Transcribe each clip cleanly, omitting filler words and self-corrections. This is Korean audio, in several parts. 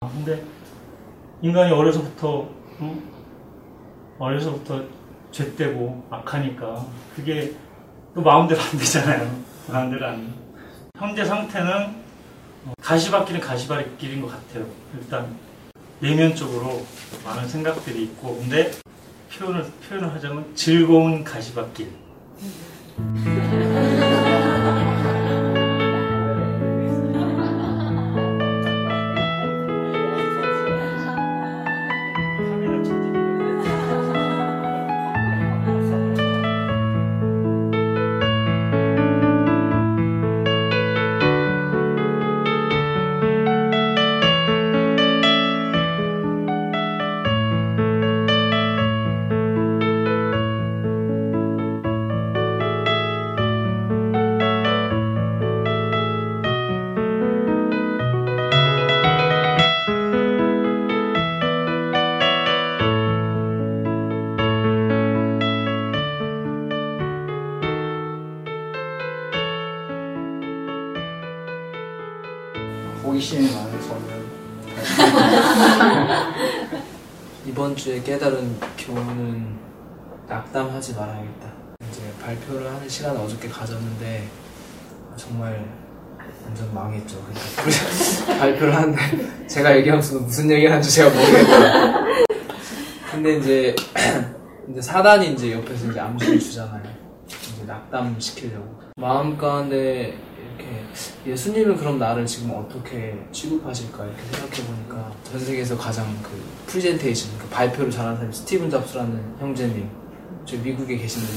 근데 인간이 어려서부터 죄되고 악하니까 그게 또 마음대로 안 되잖아요. 마음대로 안 돼. 현재 상태는 가시밭길은 가시밭길인 것 같아요. 일단 내면적으로 많은 생각들이 있고, 근데 표현을 하자면 즐거운 가시밭길. 호기심이 많은 저는 이번 주에 깨달은 교훈은 낙담하지 말아야겠다. 이제 발표를 하는 시간을 어저께 가졌는데 정말 완전 망했죠. 그러니까 발표를 하는데 제가 얘기하면서 무슨 얘기를 하는지 제가 모르겠다. 근데 이제 사단이 이제 옆에서 이제 암시를 주잖아요. 이제 낙담시키려고. 마음 가운데 이렇게 예수님은 그럼 나를 지금 어떻게 취급하실까 이렇게 생각해보니까 전 세계에서 가장 그 프리젠테이션, 그 발표를 잘하는 사람이 스티븐 잡스라는 형제님, 저 미국에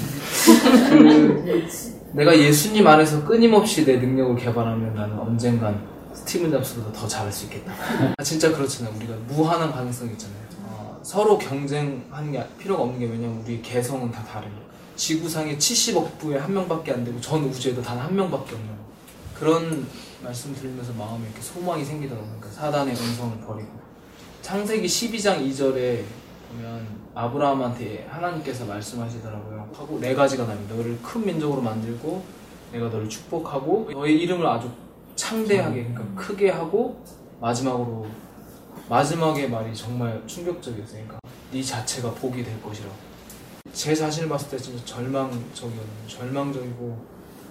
계시는데 내가 예수님 안에서 끊임없이 내 능력을 개발하면 나는 언젠간 스티븐 잡스보다 더 잘할 수 있겠다. 진짜 그렇잖아요. 우리가 무한한 가능성이 있잖아요. 서로 경쟁하는 게 필요가 없는 게, 왜냐면 우리 개성은 다 다르니까. 지구상에 70억 부에 한 명밖에 안 되고 전 우주에도 단 한 명밖에 없는 거. 그런 말씀 들으면서 마음에 이렇게 소망이 생기더라고요. 그러니까 사단의 음성을 버리고. 창세기 12장 2절에 보면 아브라함한테 하나님께서 말씀하시더라고요. 하고 4가지가 나옵니다. 너를 큰 민족으로 만들고 내가 너를 축복하고 너의 이름을 아주 창대하게, 그러니까 크게 하고, 마지막의 말이 정말 충격적이었어요. 그러니까 네 자체가 복이 될 것이라고. 제 자신을 봤을 때 진짜 절망적이고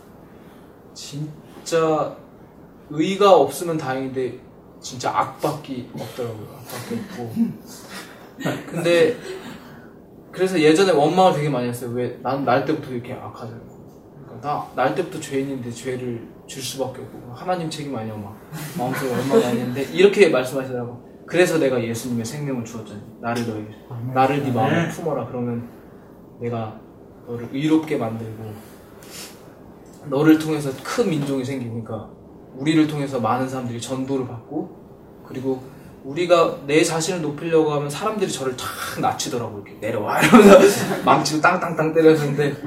진짜 의가 없으면 다행인데 진짜 악밖에 없더라고요. 악밖에 없고. 근데 그래서 예전에 원망을 되게 많이 했어요. 왜 난 날 때부터 이렇게 악하더라고. 그러니까 날 때부터 죄인인데 죄를 줄 수밖에 없고 하나님 책임 아니야 막 마음속에 원망이 많이 했는데 이렇게 말씀하시더라고. 그래서 내가 예수님의 생명을 주었잖니. 나를 네 마음에 품어라. 그러면 내가 너를 의롭게 만들고 너를 통해서 큰 민족이 생기니까 우리를 통해서 많은 사람들이 전도를 받고, 그리고 우리가 내 자신을 높이려고 하면 사람들이 저를 탁 낮추더라고. 이렇게 내려와 이러면서 망치로 땅땅땅 때렸는데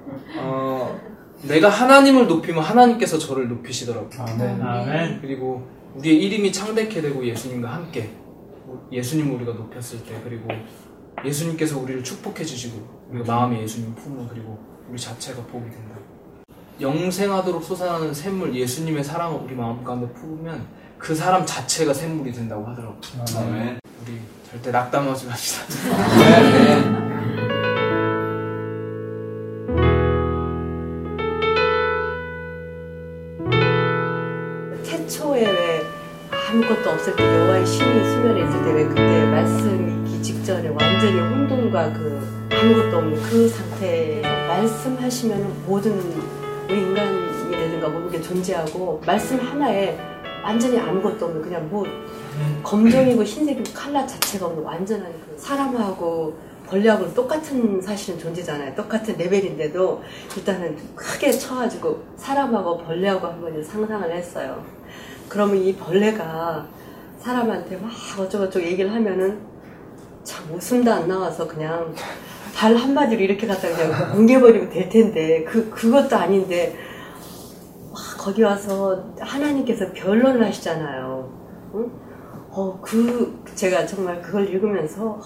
내가 하나님을 높이면 하나님께서 저를 높이시더라고. 아멘. 그리고 우리의 이름이 창대케 되고 예수님과 함께 예수님을 우리가 높였을 때, 그리고 예수님께서 우리를 축복해 주시고 우리가 마음에 예수님을 품으면 그리고 우리 자체가 복이 된다. 영생하도록 솟아나는 샘물, 예수님의 사랑을 우리 마음 가운데 품으면 그 사람 자체가 샘물이 된다고 하더라고요. 아멘. 우리 절대 낙담하지 맙시다. 태초에 왜 아무것도 없을 때 여호와의 신이 수면에 있을 때 왜 그때 말씀이기 직전에 완전히 혼돈과 그 아무것도 없는 그 상태에서 말씀하시면 모든 우리 인간이라든가 모든 게 존재하고, 말씀 하나에 완전히 아무것도 없는, 그냥 뭐 검정이고 흰색이고 컬러 자체가 없는 완전한 그 사람하고 벌레하고는 똑같은 사실은 존재잖아요. 똑같은 레벨인데도 일단은 크게 쳐가지고 사람하고 벌레하고 한번 상상을 했어요. 그러면 이 벌레가 사람한테 막 어쩌고저쩌고 얘기를 하면은 참 웃음도 안 나와서 그냥 발 한마디로 이렇게 갖다 그냥 뭉개버리면 될 텐데 그것도 아닌데 거기 와서 하나님께서 변론을 하시잖아요. 응? 제가 정말 그걸 읽으면서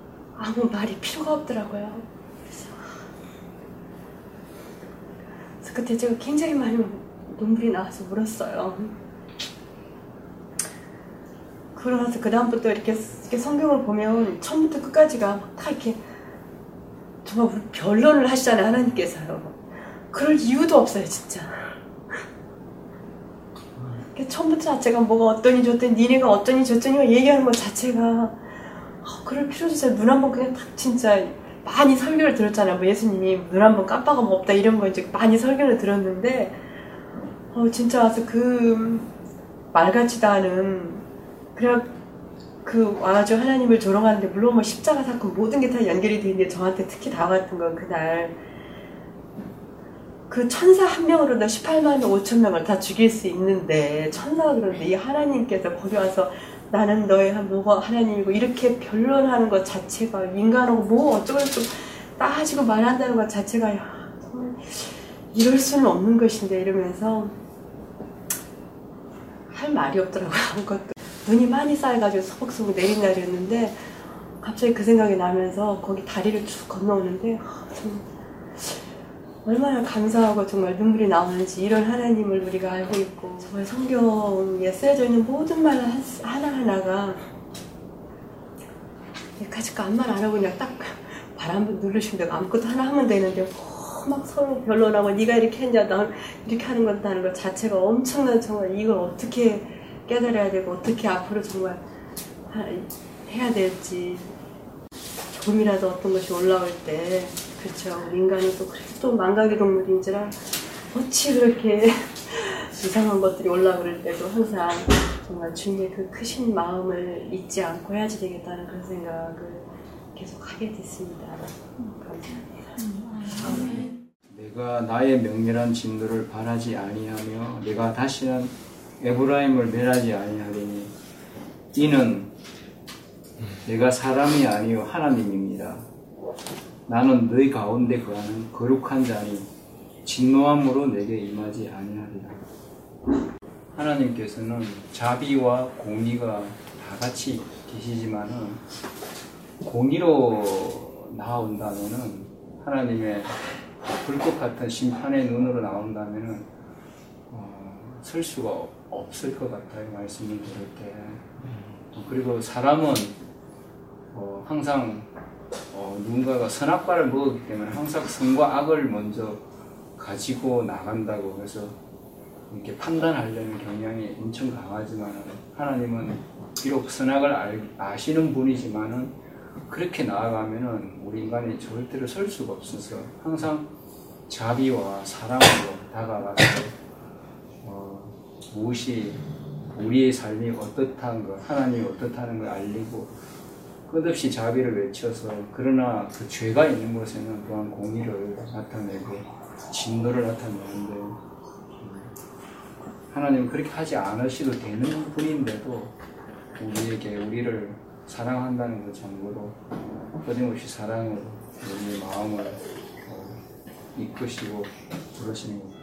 아무 말이 필요가 없더라고요. 그래서 그때 제가 굉장히 많이 눈물이 나와서 울었어요. 그러고 나서 그 다음부터 이렇게 성경을 보면 처음부터 끝까지가 막 다 이렇게 정말 변론을 하시잖아요, 하나님께서요. 그럴 이유도 없어요, 진짜. 처음부터 자체가 뭐가 어떠니 저떠니 니네가 어떠니 저떠니 얘기하는 것 자체가 그럴 필요도 없어요. 눈 한번 그냥 딱 진짜 많이 설교를 들었잖아요. 뭐 예수님이 눈 한번 깜빡하면 없다 이런 거 이제 많이 설교를 들었는데 진짜 와서 그 말 같지도 않은 그냥 그 와가지고 하나님을 조롱하는데 물론 뭐 십자가 사건 모든 게 다 연결이 되는데 저한테 특히 다가왔던 건 그날 그 천사 한 명으로 나 18만 5천 명을 다 죽일 수 있는데 천사가 그러는데 이 하나님께서 거기 와서 나는 너의 뭐가 하나님이고 이렇게 변론하는 것 자체가 인간하고 뭐 어쩌고저쩌고 따지고 말한다는 것 자체가 정말 이럴 수는 없는 것인데 이러면서 할 말이 없더라고요. 아무것도. 눈이 많이 쌓여가지고 서벅서벅 내린 날이었는데 갑자기 그 생각이 나면서 거기 다리를 쭉 건너오는데 정말 얼마나 감사하고 정말 눈물이 나오는지 이런 하나님을 우리가 알고 있고 정말 성경에 쓰여져 있는 모든 말 하나하나가 까짓 아무 말 안 하고 그냥 딱 발 한번 누르시면 되고 아무것도 하나 하면 되는데 막 서로 변론하고 네가 이렇게 했냐 난 이렇게 하는 건다는 것 자체가 엄청난 정말 이걸 어떻게 깨달아야 되고 어떻게 앞으로 정말 해야 될지 조금이라도 어떤 것이 올라올 때 그렇죠. 인간은 또 망각의 동물인지라 어찌 그렇게 이상한 것들이 올라올 때도 항상 정말 주님의 그 크신 마음을 잊지 않고 해야지 되겠다는 그런 생각을 계속 하게 됐습니다. 감사합니다. 내가 나의 명렬한 진노를 바라지 아니하며 내가 다시는 에브라임을 멸하지 아니하리니 이는 내가 사람이 아니요 하나님입니다. 나는 너희 가운데 거하는 거룩한 자니 진노함으로 내게 임하지 아니하리라. 하나님께서는 자비와 공의가 다 같이 계시지만은 공의로 나온다면은 하나님의 불꽃 같은 심판의 눈으로 나온다면은 설 수가 없을 것 같아요. 말씀을 들을 때. 그리고 사람은 항상 누군가가 선악과를 먹었기 때문에 항상 선과 악을 먼저 가지고 나간다고. 그래서 이렇게 판단하려는 경향이 엄청 강하지만 하나님은 비록 선악을 아시는 분이지만은 그렇게 나아가면은 우리 인간이 절대로 설 수가 없어서 항상 자비와 사랑으로 다가가서 무엇이 우리의 삶이 어떻다는 것, 하나님이 어떻다는 걸 알리고 끝없이 자비를 외쳐서 그러나 그 죄가 있는 곳에는 또한 공의를 나타내고 진노를 나타내는데 하나님은 그렇게 하지 않으셔도 되는 분인데도 우리를 사랑한다는 것 정도로 끊임없이 사랑으로 우리의 마음을 이끄시고 부르시는 겁니다.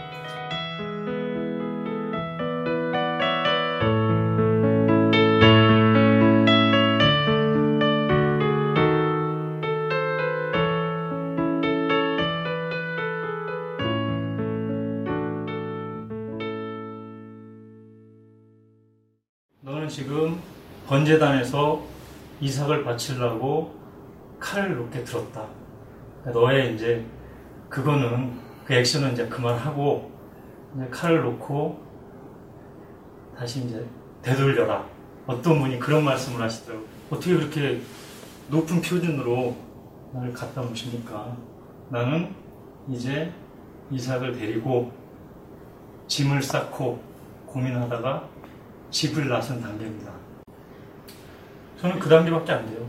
너는 지금 번제단에서 이삭을 바치려고 칼을 놓게 들었다. 너의 이제 그거는 그 액션은 이제 그만하고 이제 칼을 놓고 다시 이제 되돌려라. 어떤 분이 그런 말씀을 하시더라고요. 어떻게 그렇게 높은 표준으로 나를 갖다 놓으십니까? 나는 이제 이삭을 데리고 짐을 쌓고 고민하다가 집을 나선 단계입니다. 저는 그 단계밖에 안 돼요.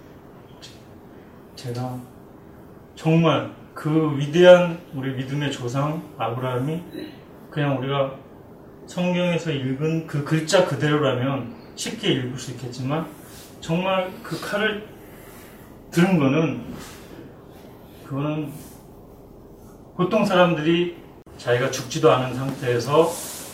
제가 정말 그 위대한 우리 믿음의 조상 아브라함이 그냥 우리가 성경에서 읽은 그 글자 그대로라면 쉽게 읽을 수 있겠지만 정말 그 칼을 들은 그거는 보통 사람들이 자기가 죽지도 않은 상태에서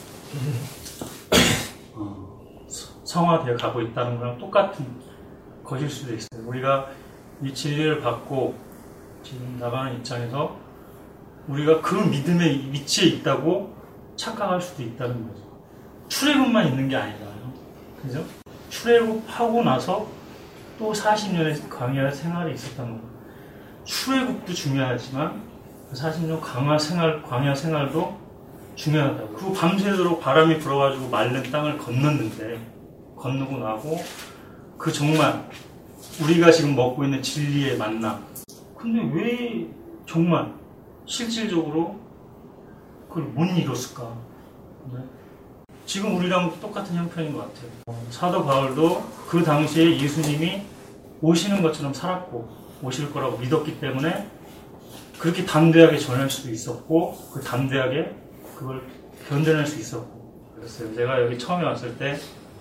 성화되어 가고 있다는 거랑 똑같은 것일 수도 있어요. 우리가 이 진리를 받고 지금 나가는 입장에서 우리가 그 믿음의 위치에 있다고 착각할 수도 있다는 거죠. 출애굽만 있는 게 아니잖아요. 그죠? 출애굽하고 나서 또 40년의 광야 생활이 있었단 말이에요. 출애굽도 중요하지만 그 40년 광야 생활도 중요하다고. 그 밤새도록 바람이 불어가지고 마른 땅을 건너고 나고 그 정말 우리가 지금 먹고 있는 진리의 만나. 근데 왜 정말 실질적으로 그걸 못 이뤘을까? 네? 지금 우리랑 똑같은 형편인 것 같아요. 사도 바울도 그 당시에 예수님이 오시는 것처럼 살았고 오실 거라고 믿었기 때문에 그렇게 담대하게 전할 수도 있었고 그 담대하게 그걸 견뎌낼 수 있었고 그랬어요. 제가 여기 처음에 왔을 때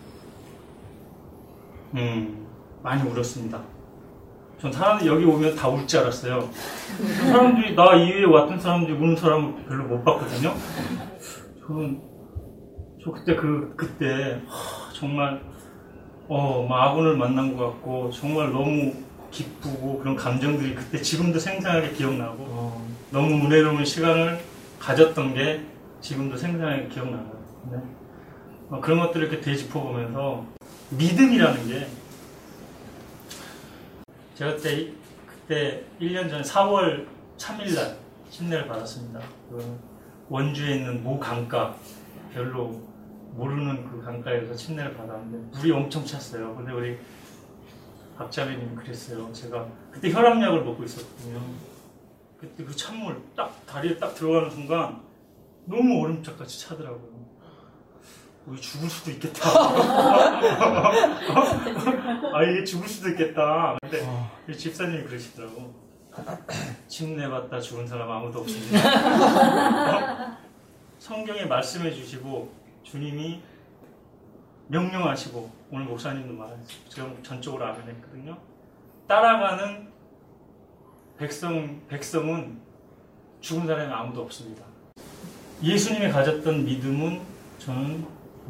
많이 울었습니다. 전 사람들이 여기 오면 다 울 줄 알았어요. 사람들이 나 이외에 왔던 사람들이 우는 사람을 별로 못 봤거든요. 저 그때 정말 아군을 만난 것 같고 정말 너무 기쁘고 그런 감정들이 그때 지금도 생생하게 기억나고 너무 은혜로운 시간을 가졌던 게 지금도 생생하게 기억나요. 네. 그런 것들을 이렇게 되짚어보면서 믿음이라는 게 제가 그때 1년 전에 4월 3일날 침례를 받았습니다. 그 원주에 있는 모 강가 별로 모르는 그 강가에서 침례를 받았는데 물이 엄청 찼어요. 근데 우리 박자매님이 그랬어요. 제가 그때 혈압약을 먹고 있었거든요. 그때 그 찬물 딱 다리에 딱 들어가는 순간 너무 얼음짝같이 차더라고요. 우리 죽을 수도 있겠다. 이게 죽을 수도 있겠다. 근데 집사님이 그러시더라고. 침례 받다 죽은 사람 아무도 없습니다. 성경에 말씀해 주시고 주님이 명령하시고 오늘 목사님도 말했어요. 제가 전적으로 아멘했거든요. 따라가는 백성은 죽은 사람이 아무도 없습니다. 예수님이 가졌던 믿음은 저는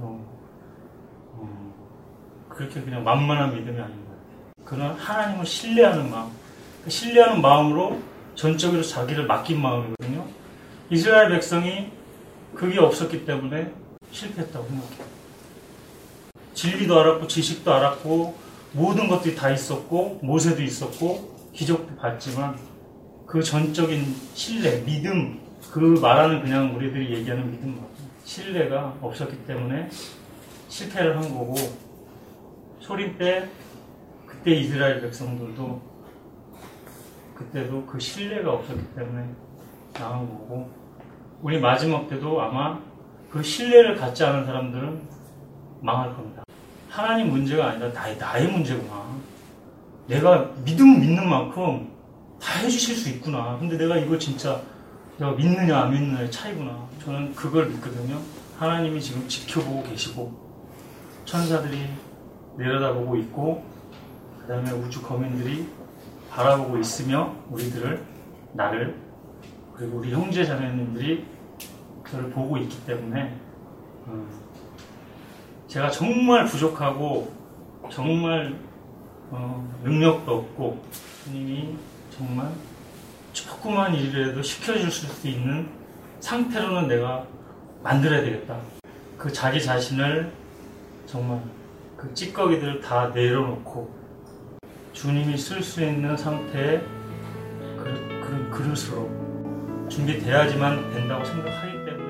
그렇게 그냥 만만한 믿음이 아닌 것 같아요. 그는 하나님을 신뢰하는 마음, 그 신뢰하는 마음으로 전적으로 자기를 맡긴 마음이거든요. 이스라엘 백성이 그게 없었기 때문에 실패했다고 생각해요. 진리도 알았고 지식도 알았고 모든 것들이 다 있었고 모세도 있었고 기적도 봤지만 그 전적인 신뢰, 믿음, 그 말하는 그냥 우리들이 얘기하는 믿음, 신뢰가 없었기 때문에 실패를 한 거고 소림 때 그때 이스라엘 백성들도 그때도 그 신뢰가 없었기 때문에 나간 거고 우리 마지막 때도 아마 그 신뢰를 갖지 않은 사람들은 망할 겁니다. 하나님 문제가 아니라 나의 문제구나. 내가 믿는 만큼 다 해주실 수 있구나. 근데 내가 이거 진짜 내가 믿느냐 안 믿느냐의 차이구나. 저는 그걸 믿거든요. 하나님이 지금 지켜보고 계시고 천사들이 내려다보고 있고 그 다음에 우주 거민들이 바라보고 있으며 우리들을, 나를, 그리고 우리 형제 자매님들이 저를 보고 있기 때문에 제가 정말 부족하고 정말 능력도 없고 주님이 정말 조그만 일이라도 시켜줄 수 있는 상태로는 내가 만들어야 되겠다. 그 자기 자신을 정말 그 찌꺼기들을 다 내려놓고 주님이 쓸 수 있는 상태의 그런 그릇으로 준비돼야지만 된다고 생각하기 때문에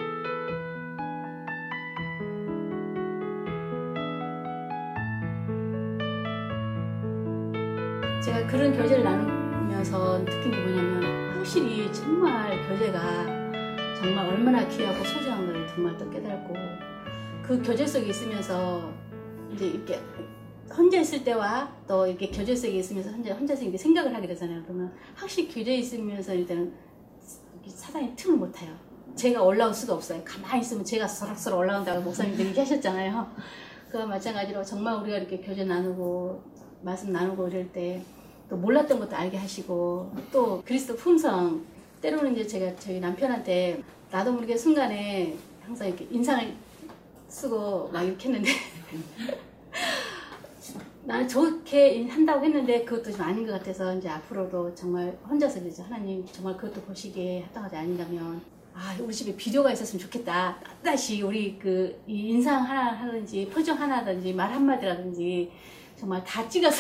제가 그런 교제를 나누면서 느낀 게 뭐냐면 확실히 정말 교제가 정말 얼마나 귀하고 소중한 걸 정말 또 깨달고 그 교제 속에 있으면서 이제 이렇게 혼자 있을 때와 또 이렇게 교제 속에 있으면서 혼자서 이렇게 생각을 하게 되잖아요. 그러면 확실히 교제에 있으면서 일단은 사단이 틈을 못 타요. 제가 올라올 수가 없어요. 가만히 있으면 제가 서락서락 올라온다고 목사님들이 얘기하셨잖아요. 그와 마찬가지로 정말 우리가 이렇게 교제 나누고 말씀 나누고 이럴 때 또 몰랐던 것도 알게 하시고 또 그리스도 품성 때로는 이제 제가 저희 남편한테 나도 모르게 순간에 항상 이렇게 인상을 쓰고 막 이렇게 했는데 나는 좋게 한다고 했는데 그것도 좀 아닌 것 같아서 이제 앞으로도 정말 혼자서 이제 하나님 정말 그것도 보시기에 합당하지 않는다면 우리 집에 비료가 있었으면 좋겠다. 다시 우리 이 인상 하나 하든지 표정 하나든지 말 한마디라든지 정말 다 찍어서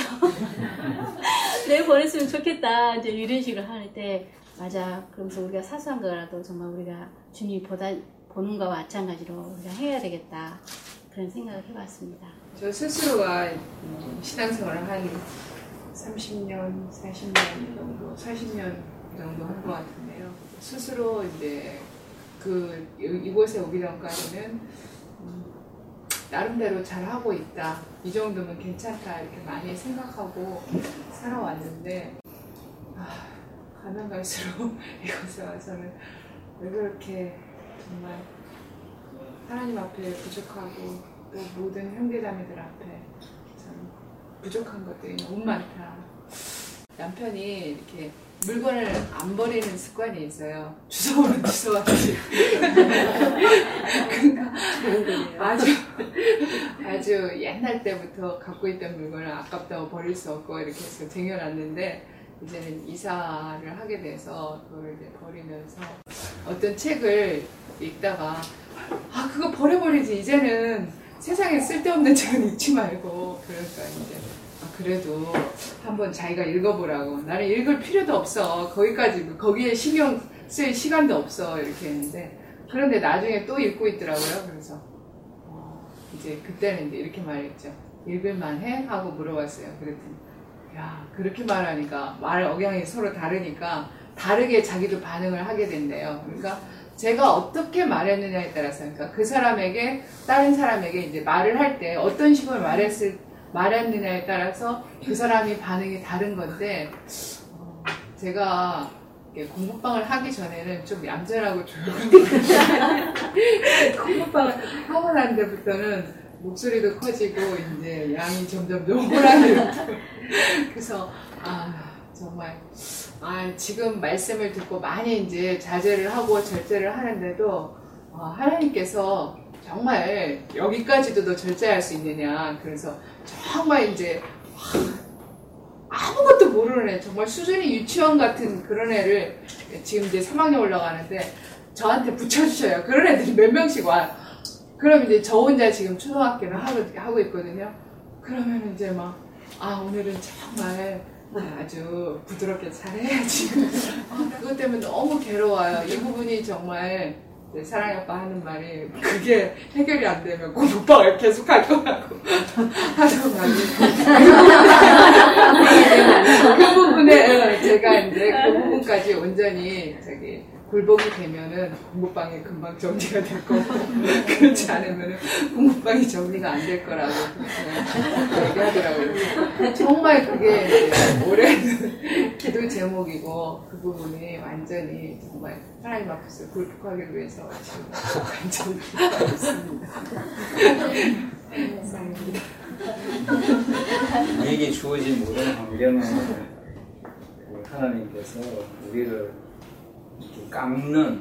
내보냈으면 좋겠다. 이제 이런 식으로 할 때 맞아. 그러면서 우리가 사소한 거라도 정말 우리가 주님이 보는 거와 마찬가지로 우리가 해야 되겠다. 그런 생각을 해봤습니다. 저 스스로가 신앙생활을 한 30년, 40년 정도, 40년 정도 한 것 같은데요. 스스로 이제 이곳에 오기 전까지는 나름대로 잘하고 있다. 이 정도면 괜찮다. 이렇게 많이 생각하고 살아왔는데, 가면 갈수록 이곳에 와서는 왜 그렇게 정말 하나님 앞에 부족하고 또 모든 형제자매들 앞에 참 부족한 것들이 너무 많다. 남편이 이렇게 물건을 안 버리는 습관이 있어요. 주워오면 주워왔지. 그러니까 아주 옛날 때부터 갖고 있던 물건을 아깝다고 버릴 수 없고 이렇게 해서 쟁여놨는데 이제는 이사를 하게 돼서 그걸 이제 버리면서 어떤 책을 읽다가 그거 버려버리지. 이제는 세상에 쓸데없는 책은 읽지 말고. 그러니까 이제 그래도 한번 자기가 읽어보라고. 나는 읽을 필요도 없어. 거기에 신경 쓸 시간도 없어. 이렇게 했는데 그런데 나중에 또 읽고 있더라고요. 그래서 이제 그때는 이제 이렇게 말했죠. 읽을만 해? 하고 물어봤어요. 그랬더니 야, 그렇게 말하니까 말 억양이 서로 다르니까 다르게 자기도 반응을 하게 된대요. 그러니까 제가 어떻게 말했느냐에 따라서, 그러니까 그 사람에게, 다른 사람에게 이제 말을 할 때 어떤 식으로 말했느냐에 따라서 그 사람이 반응이 다른 건데, 제가 공부방을 하기 전에는 좀 얌전하고 조용한데, 공부방을 하고 난 데부터는 목소리도 커지고, 이제 양이 점점 호랑이로. 그래서, 정말. 지금 말씀을 듣고 많이 이제 자제를 하고 절제를 하는데도, 하나님께서 정말 여기까지도 너 절제할 수 있느냐. 그래서 정말 이제, 아무것도 모르는 애, 정말 수준이 유치원 같은 그런 애를 지금 이제 3학년 올라가는데 저한테 붙여주셔요. 그런 애들이 몇 명씩 와요. 그럼 이제 저 혼자 지금 초등학교를 하고 있거든요. 그러면 이제 막, 오늘은 정말 아주 부드럽게 잘해야지. 그것 때문에 너무 괴로워요. 이 부분이 정말 사랑의 아빠 하는 말이 그게 해결이 안 되면 공부방을 계속 할 거라고 하더라고요. 그 부분에 제가 이제 그 부분까지 온전히 굴복이 되면은 공부방이 금방 정리가 될 거고 그렇지 않으면은 공부방이 정리가 안 될 거라고 얘기하더라고요. 정말 그게 이제 올해는 기도 제목이고 그 부분이 완전히 정말 하나님 앞에서 굴복하기 위해서 지금 완전히 기도하고 있습니다. 감사합니다. 우리에게 주어진 모든 환경은 하나님께서 우리를 이렇게 깎는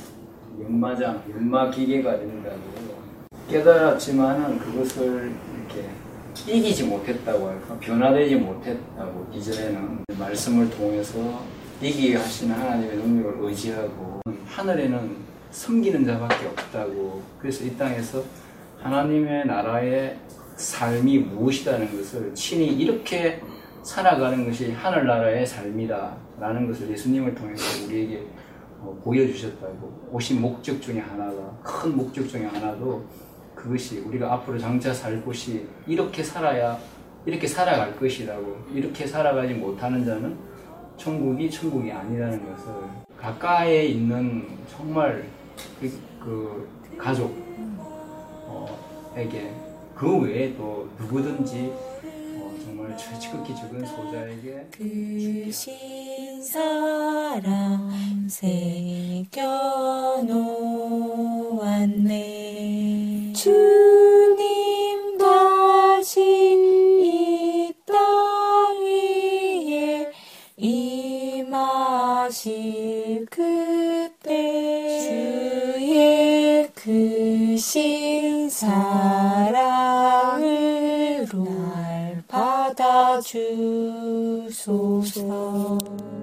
연마 기계가 된다고 깨달았지만은 그것을 이렇게 이기지 못했다고 할까, 변화되지 못했다고. 이전에는 말씀을 통해서 이기게 하시는 하나님의 능력을 의지하고 하늘에는 섬기는 자밖에 없다고. 그래서 이 땅에서 하나님의 나라의 삶이 무엇이라는 것을 친히 이렇게 살아가는 것이 하늘나라의 삶이다라는 것을 예수님을 통해서 우리에게 보여주셨다고. 오신 목적 중에 하나가, 큰 목적 중에 하나도 그것이 우리가 앞으로 장차 살 곳이 이렇게 살아갈 것이라고. 이렇게 살아가지 못하는 자는 천국이 아니라는 것을 가까이에 있는 정말 그 가족에게 그 외에 또 누구든지 정말 지극히 적은 소자에게 크신 사랑 새겨놓았네. 주님 다신 이 땅 위에 임하실 그때 주의 크신 사랑으로 날 주소서.